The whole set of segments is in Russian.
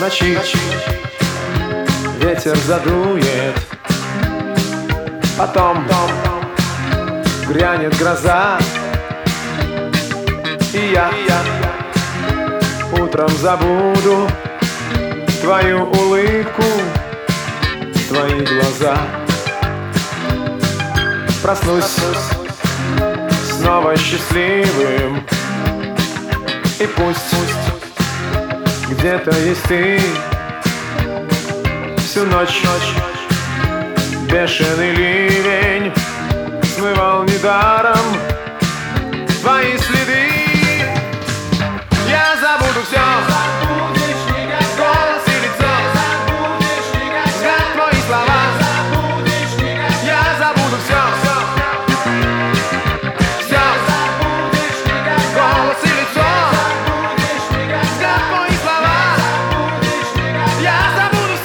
ночи ветер задует, потом грянет гроза, и я утром забуду твою улыбку, твои глаза. Проснусь снова счастливым, и пусть где-то есть ты. Всю ночь бешеный ливень смывал недаром твои следы. Я забуду все, голос и лицо, взгляд, твои слова. Я забуду все, голос и лицо, взгляд, твои слова. Я забуду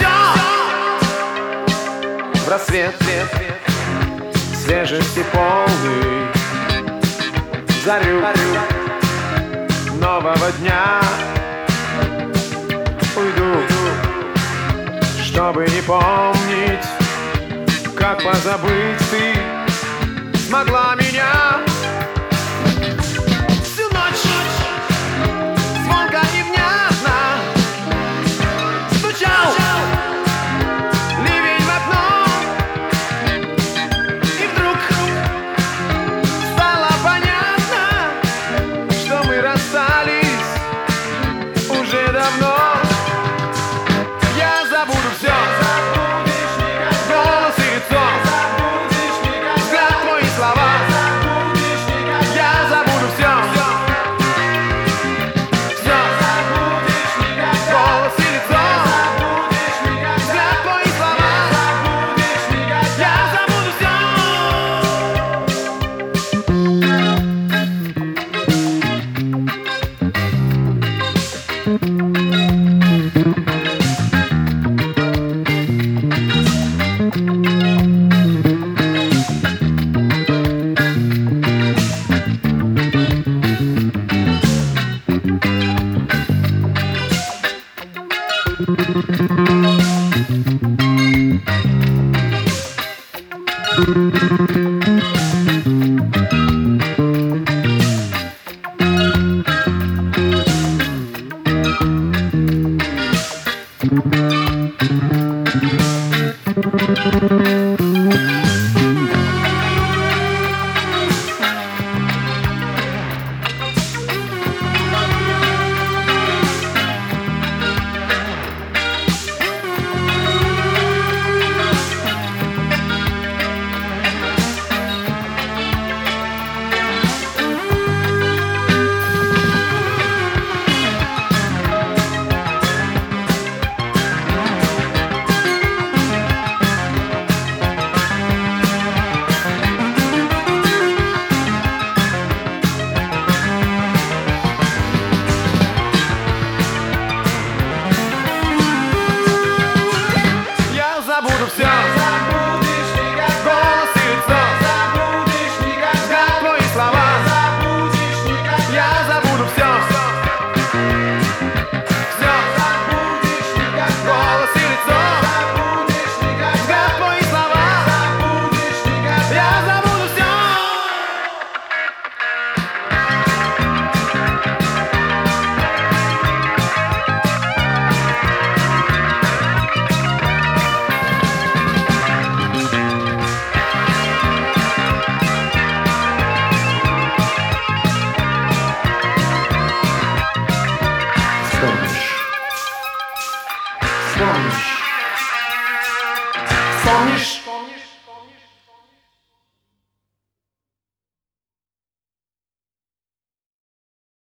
все. В рассвет свежести полный, зарю нового дня уйду, чтобы не помнить, как позабыть ты смогла меня.